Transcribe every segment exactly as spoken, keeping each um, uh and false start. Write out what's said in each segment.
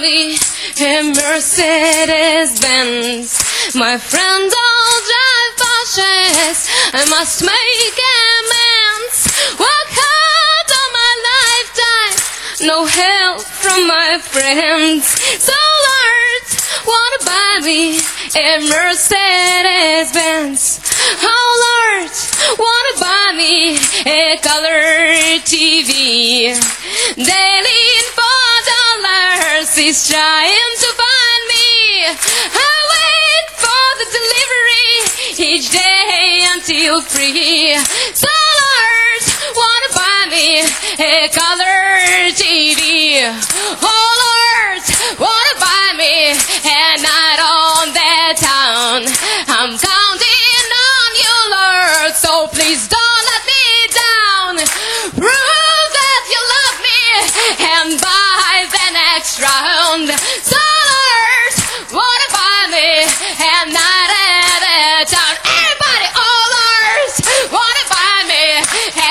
me a Mercedes Benz. My friends all drive Porsches. I must make amends. Work hard all my lifetime, no help from my friends. So Lord, wanna buy me a Mercedes Benz. Oh Lord, wanna buy me a color T V. Daily in four dollars is trying to find me. I wait for the delivery each day until free. So Lord, wanna buy me a color T V. Oh Lord, wanna buy me a night on the town. I'm counting on you, Lord, so please don't let me down. Prove that you love me and buy the next round. So Lord, wanna buy me a night at a town. Everybody, oh Lord, wanna buy me a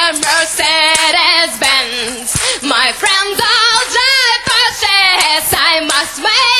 Mercedes Benz. My friends all drive Porsches. I must wait